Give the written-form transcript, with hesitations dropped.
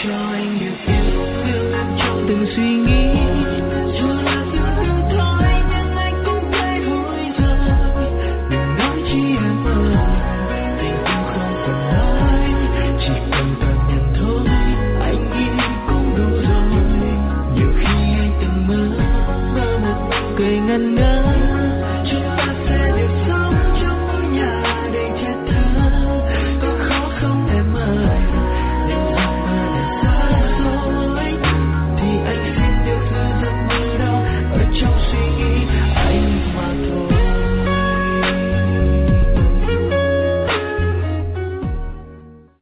cho anh được yêu thương trong từng suy nghĩ. Dù là yêu thương thôi nhưng anh cũng thấy hối hận. Đừng nói chi em ơi, tình yêu không cần nói, chỉ cần tạm nhận thôi. Anh nghĩ cũng đủ rồi. Nhiều khi anh từng mơ một nụ cười ngần ngơ.